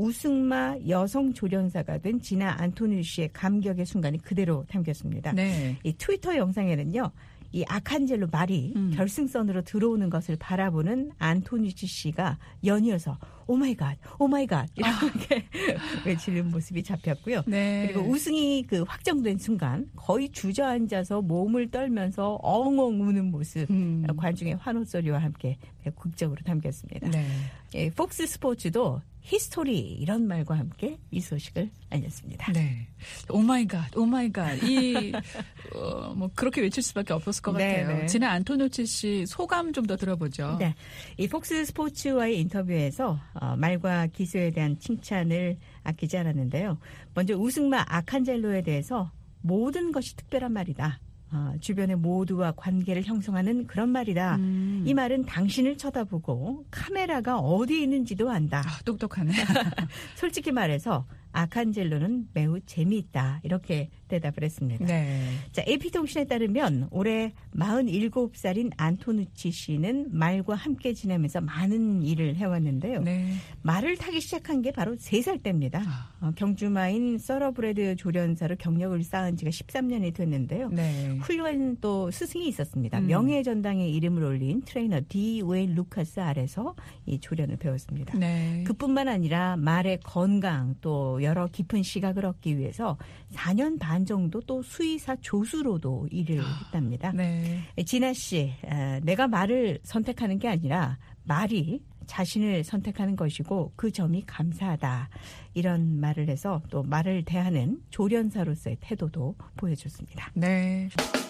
우승마 여성 조련사가 된 지나 안토누치의 감격의 순간이 그대로 담겼습니다. 네. 이 트위터 영상에는요. 이 아칸젤로 말이 결승선으로 들어오는 것을 바라보는 안토누치 씨가 연이어서 오마이갓 오마이갓 이렇게 외치는 모습이 잡혔고요. 네. 그리고 우승이 그 확정된 순간 거의 주저앉아서 몸을 떨면서 엉엉 우는 모습 관중의 환호 소리와 함께 극적으로 담겼습니다. 네. 예, 폭스 스포츠도 히스토리 이런 말과 함께 이 소식을 알렸습니다. 네. 오마이갓, 오마이갓. 뭐 그렇게 외칠 수밖에 없었을 것 네, 같아요. 네. 지난 안토누치 씨 소감 좀 더 들어보죠. 네, 이 폭스 스포츠와의 인터뷰에서 말과 기술에 대한 칭찬을 아끼지 않았는데요. 먼저 우승마 아칸젤로에 대해서 모든 것이 특별한 말이다. 주변의 모두와 관계를 형성하는 그런 말이다. 이 말은 당신을 쳐다보고 카메라가 어디 있는지도 안다. 똑똑하네. 솔직히 말해서 아칸젤로는 매우 재미있다. 이렇게 대답을 했습니다. 네. 자, AP통신에 따르면 올해 47살인 안토누치 씨는 말과 함께 지내면서 많은 일을 해왔는데요. 네. 말을 타기 시작한 게 바로 3살 때입니다. 경주마인 서러브레드 조련사로 경력을 쌓은 지가 13년이 됐는데요. 네. 훌륭한 또 스승이 있었습니다. 명예전당에 이름을 올린 트레이너 D. 웨인 루카스 아래서 이 조련을 배웠습니다. 네. 그뿐만 아니라 말의 건강 또 여러 깊은 시각을 얻기 위해서 4년 반 정도 또 수의사 조수로도 일을 했답니다. 네. 진아 씨, 내가 말을 선택하는 게 아니라 말이 자신을 선택하는 것이고 그 점이 감사하다. 이런 말을 해서 또 말을 대하는 조련사로서의 태도도 보여줬습니다. 네.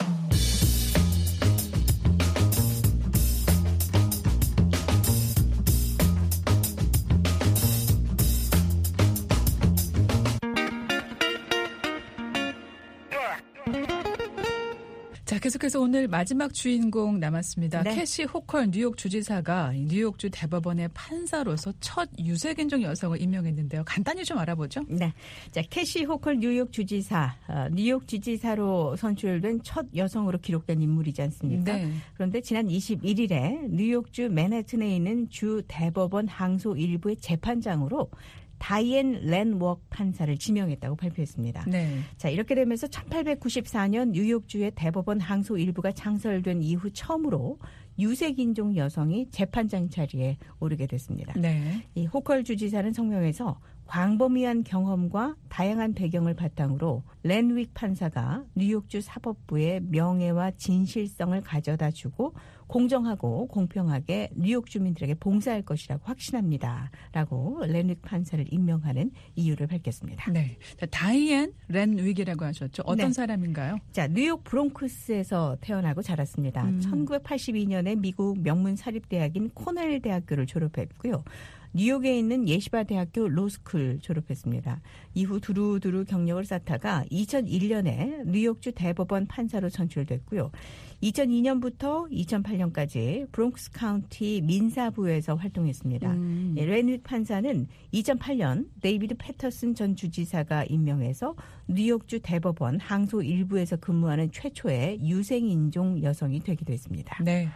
자, 계속해서 오늘 마지막 주인공 남았습니다. 네. 캐시 호컬 뉴욕 주지사가 뉴욕주 대법원의 판사로서 첫 유색인종 여성을 임명했는데요. 간단히 좀 알아보죠. 네. 자, 캐시 호컬 뉴욕 주지사, 뉴욕 지지사로 선출된 첫 여성으로 기록된 인물이지 않습니까? 네. 그런데 지난 21일에 뉴욕주 맨해튼에 있는 주 대법원 항소 일부의 재판장으로 다이앤 랜웍 판사를 지명했다고 발표했습니다. 네. 자, 이렇게 되면서 1894년 뉴욕주의 대법원 항소 일부가 창설된 이후 처음으로 유색인종 여성이 재판장 자리에 오르게 됐습니다. 네. 이 호컬 주지사는 성명에서 광범위한 경험과 다양한 배경을 바탕으로 랜윅 판사가 뉴욕주 사법부의 명예와 진실성을 가져다주고 공정하고 공평하게 뉴욕 주민들에게 봉사할 것이라고 확신합니다. 라고 랜윅 판사를 임명하는 이유를 밝혔습니다. 네. 자, 다이앤 랜윅이라고 하셨죠. 어떤 네. 사람인가요? 자, 뉴욕 브롱크스에서 태어나고 자랐습니다. 1982년에 미국 명문 사립대학인 코넬 대학교를 졸업했고요. 뉴욕에 있는 예시바 대학교 로스쿨 졸업했습니다. 이후 두루두루 경력을 쌓다가 2001년에 뉴욕주 대법원 판사로 선출됐고요. 2002년부터 2008년까지 브롱크스 카운티 민사부에서 활동했습니다. 랜윅 판사는 2008년 데이비드 패터슨 전 주지사가 임명해서 뉴욕주 대법원 항소 일부에서 근무하는 최초의 유색인종 여성이 되기도 했습니다. 네.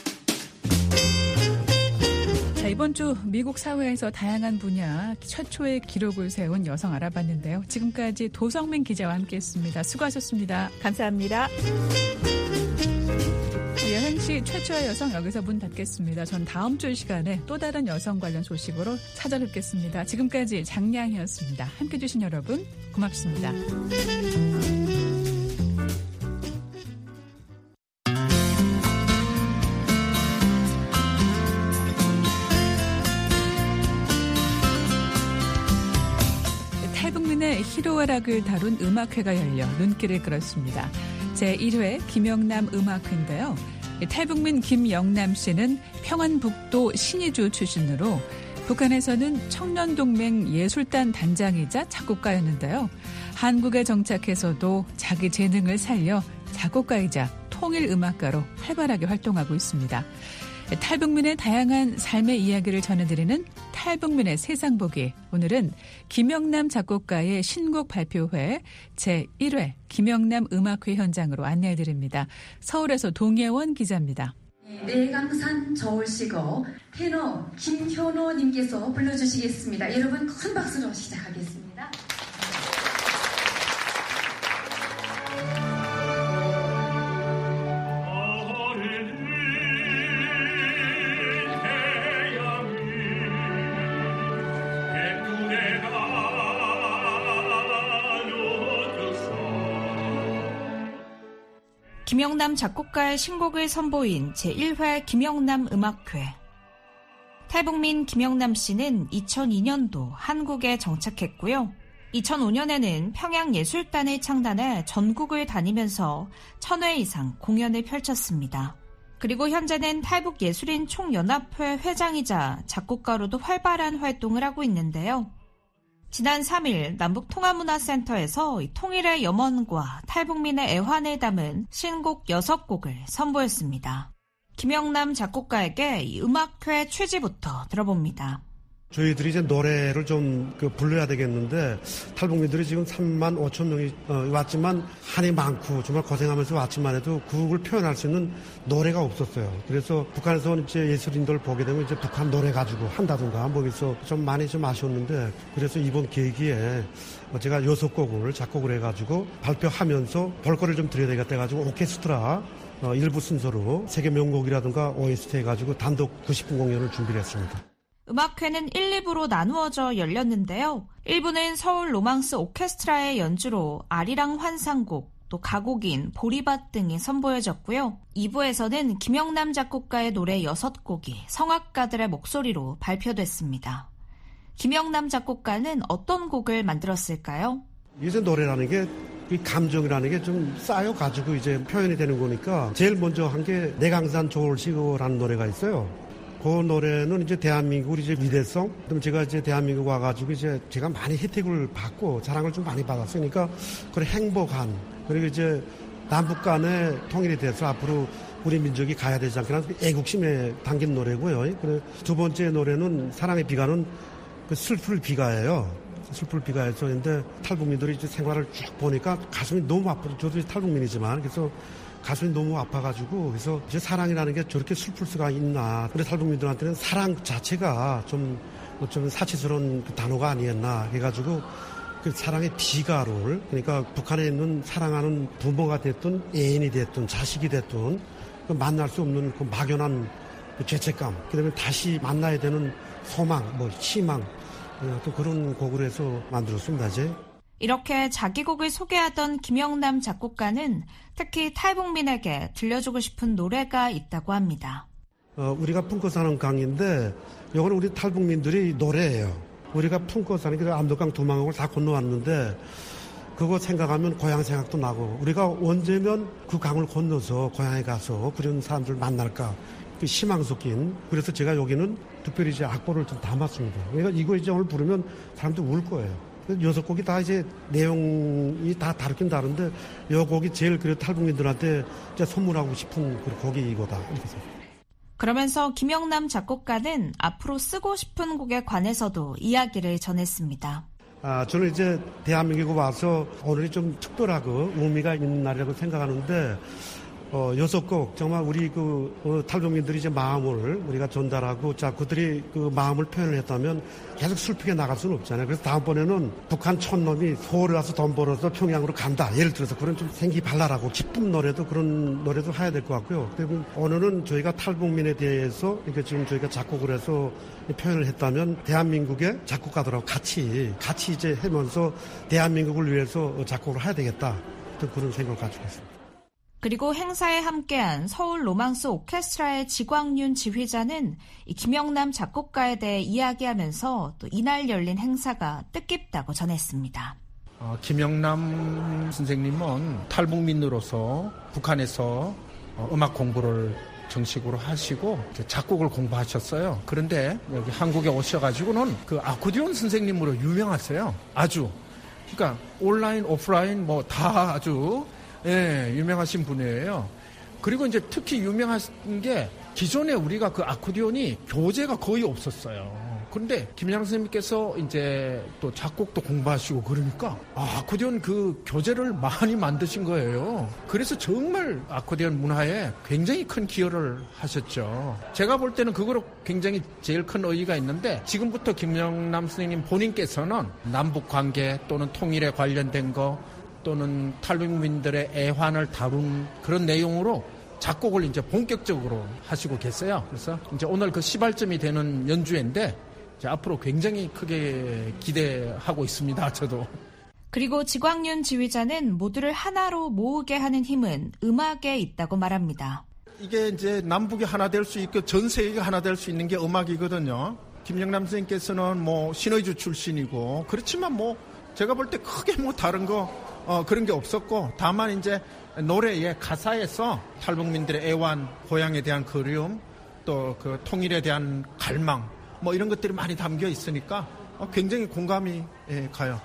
자, 이번 주 미국 사회에서 다양한 분야 최초의 기록을 세운 여성 알아봤는데요. 지금까지 도성민 기자와 함께했습니다. 수고하셨습니다. 감사합니다. 여행시 최초의 여성 여기서 문 닫겠습니다. 전 다음 주 시간에 또 다른 여성 관련 소식으로 찾아뵙겠습니다. 지금까지 장량이었습니다. 함께해 주신 여러분 고맙습니다. 탈북민의 희로애락을 다룬 음악회가 열려 눈길을 끌었습니다. 제1회 김영남 음악회인데요. 탈북민 김영남 씨는 평안북도 신의주 출신으로 북한에서는 청년동맹 예술단 단장이자 작곡가였는데요. 한국에 정착해서도 자기 재능을 살려 작곡가이자 통일음악가로 활발하게 활동하고 있습니다. 탈북민의 다양한 삶의 이야기를 전해드리는 탈북민의 세상보기. 오늘은 김영남 작곡가의 신곡 발표회 제1회 김영남 음악회 현장으로 안내해드립니다. 서울에서 동예원 기자입니다. 내강산 저울시거 테너 김현호님께서 불러주시겠습니다. 여러분 큰 박수로 시작하겠습니다. 김영남 작곡가의 신곡을 선보인 제1회 김영남 음악회. 탈북민 김영남 씨는 2002년도 한국에 정착했고요. 2005년에는 평양예술단을 창단해 전국을 다니면서 1000회 이상 공연을 펼쳤습니다. 그리고 현재는 탈북예술인 총연합회 회장이자 작곡가로도 활발한 활동을 하고 있는데요. 지난 3일 남북통합문화센터에서 통일의 염원과 탈북민의 애환을 담은 신곡 6곡을 선보였습니다. 김영남 작곡가에게 이 음악회 취지부터 들어봅니다. 저희들이 이제 노래를 좀 불러야 되겠는데 탈북민들이 지금 3만 5천 명이 왔지만 한이 많고 정말 고생하면서 왔지만 해도 그걸 표현할 수 있는 노래가 없었어요. 그래서 북한에서 이제 예술인들을 보게 되면 이제 북한 노래 가지고 한다든가 뭐 그래서 좀 많이 좀 아쉬웠는데 그래서 이번 계기에 제가 6곡을 작곡을 해가지고 발표하면서 볼거리를 좀 드려야 되겠다 해가지고 오케스트라 일부 순서로 세계 명곡이라든가 OST 해가지고 단독 90분 공연을 준비를 했습니다. 음악회는 1, 2부로 나누어져 열렸는데요. 1부는 서울 로망스 오케스트라의 연주로 아리랑 환상곡, 또 가곡인 보리밭 등이 선보여졌고요. 2부에서는 김영남 작곡가의 노래 6곡이 성악가들의 목소리로 발표됐습니다. 김영남 작곡가는 어떤 곡을 만들었을까요? 이제 노래라는 게 이 감정이라는 게 좀 쌓여가지고 이제 표현이 되는 거니까 제일 먼저 한 게 내강산 좋을시고라는 노래가 있어요. 그 노래는 이제 대한민국 이제 위대성, 그럼 제가 이제 대한민국 와가지고 이제 제가 많이 혜택을 받고 자랑을 좀 많이 받았으니까 그런 행복한 그리고 이제 남북 간의 통일이 돼서 앞으로 우리 민족이 가야 되지 않겠나 애국심에 담긴 노래고요. 그리고 두 번째 노래는 사랑의 비가는 그 슬플 비가예요. 슬플 비가에서 근데 탈북민들이 이제 생활을 쭉 보니까 가슴이 너무 아프죠. 저도 탈북민이지만 그래서 가슴이 너무 아파가지고 그래서 이제 사랑이라는 게 저렇게 슬플 수가 있나. 근데 탈북민들한테는 사랑 자체가 좀 사치스러운 그 단어가 아니었나 해가지고 그 사랑의 비가를 그러니까 북한에 있는 사랑하는 부모가 됐든 애인이 됐든 자식이 됐든 그 만날 수 없는 그 막연한 그 죄책감 그다음에 다시 만나야 되는 소망 뭐 희망 또 그런 곡을 해서 만들었습니다. 이제. 이렇게 자기 곡을 소개하던 김영남 작곡가는 특히 탈북민에게 들려주고 싶은 노래가 있다고 합니다. 우리가 품고 사는 강인데 이거는 우리 탈북민들이 노래예요. 우리가 품고 사는 게 압록강 두 망원을 다 건너왔는데 그거 생각하면 고향 생각도 나고 우리가 언제면 그 강을 건너서 고향에 가서 그런 사람들 만날까 그 희망 섞인 그래서 제가 여기는 특별히 이제 악보를 좀 담았습니다. 그러니까 이거 이제 오늘 부르면 사람들 울 거예요. 6곡이 다 이제 내용이 다 다르긴 다른데 이 곡이 제일 그 탈북민들한테 이제 선물하고 싶은 그 곡이 이거다. 이렇게 생각합니다. 그러면서 김영남 작곡가는 앞으로 쓰고 싶은 곡에 관해서도 이야기를 전했습니다. 저는 이제 대한민국에 와서 오늘이 좀 특별하고 의미가 있는 날이라고 생각하는데 6곡 정말 우리 탈북민들이 이제 마음을 우리가 전달하고 자 그들이 그 마음을 표현을 했다면 계속 슬프게 나갈 수는 없잖아요. 그래서 다음번에는 북한 촌놈이 서울에 와서 돈 벌어서 평양으로 간다. 예를 들어서 그런 좀 생기발랄하고 기쁜 노래도 그런 노래도 해야 될 것 같고요. 그리고 오늘은 저희가 탈북민에 대해서 이렇게 지금 저희가 작곡을 해서 표현을 했다면 대한민국의 작곡가들하고 같이 이제 하면서 대한민국을 위해서 작곡을 해야 되겠다. 그런 생각을 가지고 있습니다. 그리고 행사에 함께한 서울 로망스 오케스트라의 지광윤 지휘자는 이 김영남 작곡가에 대해 이야기하면서 또 이날 열린 행사가 뜻깊다고 전했습니다. 김영남 선생님은 탈북민으로서 북한에서 음악 공부를 정식으로 하시고 작곡을 공부하셨어요. 그런데 여기 한국에 오셔가지고는 그 아코디온 선생님으로 유명하세요. 아주. 그러니까 온라인, 오프라인 뭐 다 아주 유명하신 분이에요. 그리고 이제 특히 유명한 게 기존에 우리가 그 아코디온이 교재가 거의 없었어요. 그런데 김영남 선생님께서 이제 또 작곡도 공부하시고 그러니까 아코디온 그 교재를 많이 만드신 거예요. 그래서 정말 아코디온 문화에 굉장히 큰 기여를 하셨죠. 제가 볼 때는 그거로 굉장히 제일 큰 의의가 있는데 지금부터 김영남 선생님 본인께서는 남북 관계 또는 통일에 관련된 거 또는 탈북민들의 애환을 다룬 그런 내용으로 작곡을 이제 본격적으로 하시고 계세요. 그래서 이제 오늘 그 시발점이 되는 연주회인데 이제 앞으로 굉장히 크게 기대하고 있습니다. 저도. 그리고 지광윤 지휘자는 모두를 하나로 모으게 하는 힘은 음악에 있다고 말합니다. 이게 이제 남북이 하나 될 수 있고 전 세계가 하나 될 수 있는 게 음악이거든요. 김영남 선생님께서는 뭐 신의주 출신이고 그렇지만 뭐 제가 볼 때 크게 뭐 다른 거 그런 게 없었고 다만 이제 노래의 가사에서 탈북민들의 애완, 고향에 대한 그리움, 또 그 통일에 대한 갈망 뭐 이런 것들이 많이 담겨 있으니까 굉장히 공감이 가요.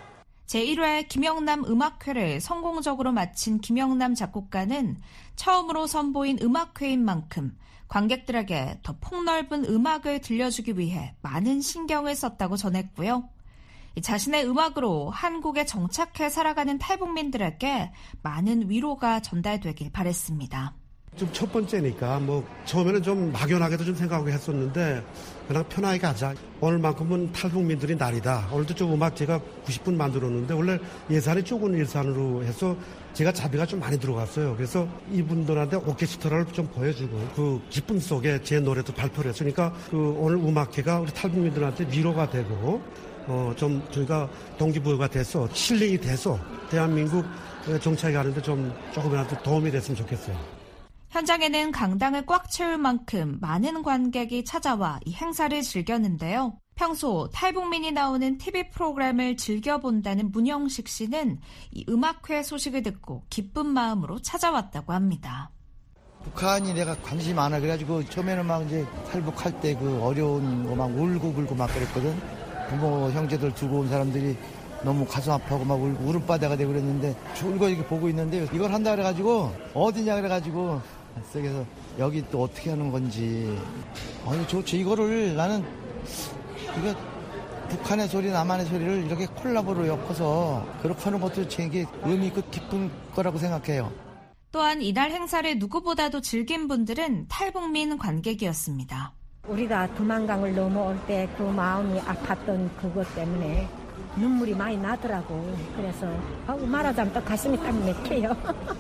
제1회 김영남 음악회를 성공적으로 마친 김영남 작곡가는 처음으로 선보인 음악회인 만큼 관객들에게 더 폭넓은 음악을 들려주기 위해 많은 신경을 썼다고 전했고요. 자신의 음악으로 한국에 정착해 살아가는 탈북민들에게 많은 위로가 전달되길 바랬습니다. 좀 첫 번째니까 처음에는 좀 막연하게도 좀 생각하고 했었는데 그냥 편하게 가자. 오늘만큼은 탈북민들이 날이다. 오늘도 좀 음악 제가 90분 만들었는데 원래 예산이 적은 예산으로 해서 제가 자비가 좀 많이 들어갔어요. 그래서 이분들한테 오케스트라를 좀 보여주고 그 기쁨 속에 제 노래도 발표를 했으니까 그 오늘 음악회가 우리 탈북민들한테 위로가 되고 좀 저희가 동기부여가 돼서 힐링이 돼서 대한민국 정착이 가는데 좀 조금이라도 도움이 됐으면 좋겠어요. 현장에는 강당을 꽉 채울 만큼 많은 관객이 찾아와 이 행사를 즐겼는데요. 평소 탈북민이 나오는 TV 프로그램을 즐겨본다는 문영식 씨는 이 음악회 소식을 듣고 기쁜 마음으로 찾아왔다고 합니다. 북한이 내가 관심이 많아 그래가지고 처음에는 막 이제 탈북할 때 그 어려운 거 막 울고 막 그랬거든. 부모 형제들 두고 온 사람들이 너무 가슴 아파하고 막 울음바다가 되고 그랬는데 졸고 이렇게 보고 있는데 이걸 한다 그래가지고 어디냐 그래가지고 그래서 여기 또 어떻게 하는 건지 아니 좋지 이거를 나는 이거 북한의 소리 남한의 소리를 이렇게 콜라보로 엮어서 그렇게 하는 것도 제게 의미 있고 기쁜 거라고 생각해요. 또한 이날 행사를 누구보다도 즐긴 분들은 탈북민 관객이었습니다. 우리가 두만강을 넘어올 때 그 마음이 아팠던 그것 때문에 눈물이 많이 나더라고. 그래서 말하자면 또 가슴이 딱 맥혀요.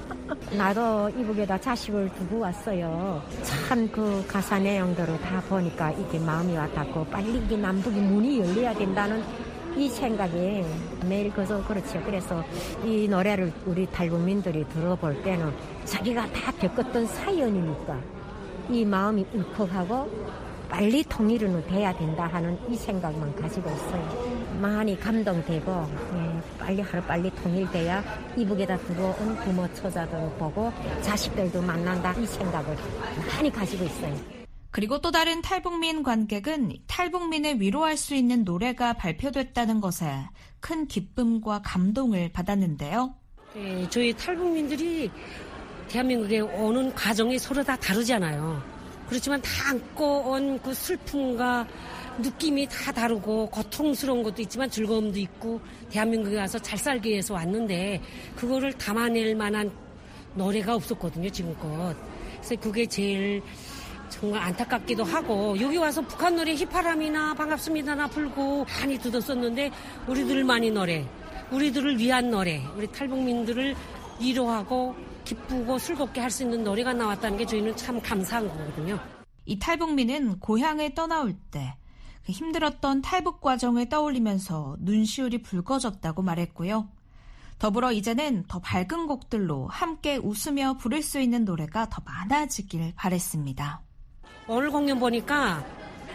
나도 이북에다 자식을 두고 왔어요. 참 그 가사 내용들을 다 보니까 이게 마음이 와닿고 빨리 이게 남북이 문이 열려야 된다는 이 생각이 매일 그렇죠. 그래서 이 노래를 우리 탈북민들이 들어볼 때는 자기가 다 겪었던 사연이니까 이 마음이 울컥하고 빨리 통일은 돼야 된다 하는 이 생각만 가지고 있어요. 많이 감동되고 빨리 하루빨리 통일돼야 이북에다 두고 온 부모 처자들 보고 자식들도 만난다 이 생각을 많이 가지고 있어요. 그리고 또 다른 탈북민 관객은 탈북민을 위로할 수 있는 노래가 발표됐다는 것에 큰 기쁨과 감동을 받았는데요. 네, 저희 탈북민들이 대한민국에 오는 과정이 서로 다 다르잖아요. 그렇지만 다 안고 온 그 슬픔과 느낌이 다 다르고 고통스러운 것도 있지만 즐거움도 있고 대한민국에 와서 잘 살기 위해서 왔는데 그거를 담아낼 만한 노래가 없었거든요, 지금껏. 그래서 그게 제일 정말 안타깝기도 하고 여기 와서 북한 노래 휘파람이나 반갑습니다나 불고 많이 듣었었는데 우리들만의 노래, 우리들을 위한 노래, 우리 탈북민들을 위로하고 기쁘고 즐겁게 할 수 있는 노래가 나왔다는 게 저희는 참 감사한 거거든요. 이 탈북민은 고향을 떠나올 때 그 힘들었던 탈북 과정을 떠올리면서 눈시울이 붉어졌다고 말했고요. 더불어 이제는 더 밝은 곡들로 함께 웃으며 부를 수 있는 노래가 더 많아지길 바랬습니다. 오늘 공연 보니까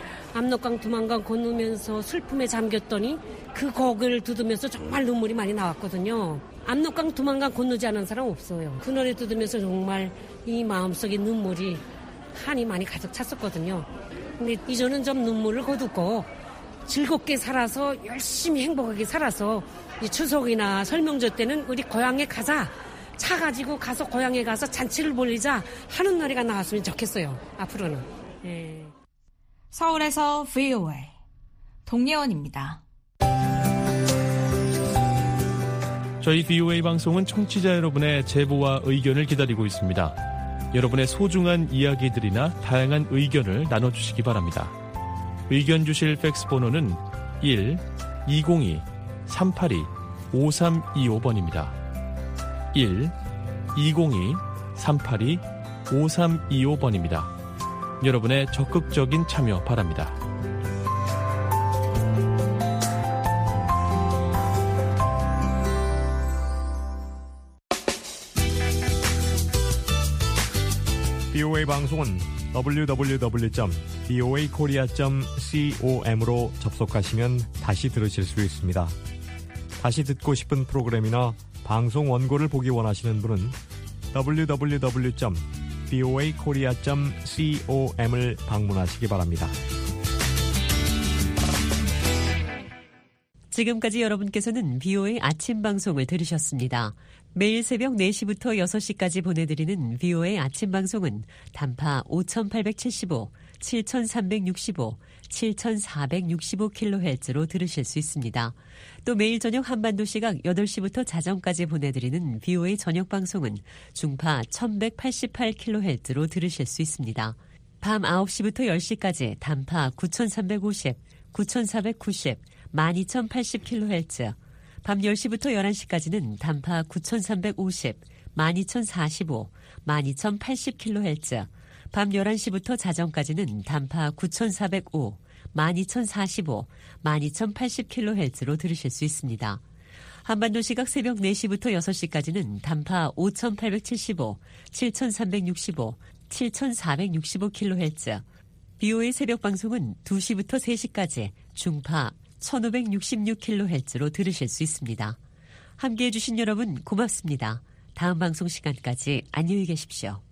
압록강 두만강 건너면서 슬픔에 잠겼더니 그 곡을 들으면서 정말 눈물이 많이 나왔거든요. 압록강 두만강 건너지 않은 사람 없어요. 그 노래 들으면서 정말 이 마음속에 눈물이 한이 많이 가득 찼었거든요. 근데 이제는 좀 눈물을 거두고 즐겁게 살아서 열심히 행복하게 살아서 이 추석이나 설명절 때는 우리 고향에 가자. 차 가지고 가서 고향에 가서 잔치를 벌이자 하는 노래가 나왔으면 좋겠어요. 앞으로는. 예. 서울에서 VOA 동예원입니다. 저희 VOA 방송은 청취자 여러분의 제보와 의견을 기다리고 있습니다. 여러분의 소중한 이야기들이나 다양한 의견을 나눠주시기 바랍니다. 의견 주실 팩스 번호는 1-202-382-5325번입니다. 1-202-382-5325번입니다. 여러분의 적극적인 참여 바랍니다. VOA 방송은 www.voakorea.com으로 접속하시면 다시 들으실 수 있습니다. 다시 듣고 싶은 프로그램이나 방송 원고를 보기 원하시는 분은 www.voakorea.com을 방문하시기 바랍니다. 지금까지 여러분께서는 BOA 아침 방송을 들으셨습니다. 매일 새벽 4시부터 6시까지 보내드리는 BOA 아침 방송은 단파 5875, 7365, 7465kHz로 들으실 수 있습니다. 또 매일 저녁 한반도 시각 8시부터 자정까지 보내드리는 BOA 저녁 방송은 중파 1188kHz로 들으실 수 있습니다. 밤 9시부터 10시까지 단파 9350, 9490, 12080kHz, 밤 10시부터 11시까지는 단파 9350, 12045, 12080kHz, 밤 11시부터 자정까지는 단파 9405, 12045, 12080kHz로 들으실 수 있습니다. 한반도 시각 새벽 4시부터 6시까지는 단파 5875, 7365, 7465kHz, BOA 새벽 방송은 2시부터 3시까지 중파 1566kHz로 들으실 수 있습니다. 함께해 주신 여러분 고맙습니다. 다음 방송 시간까지 안녕히 계십시오.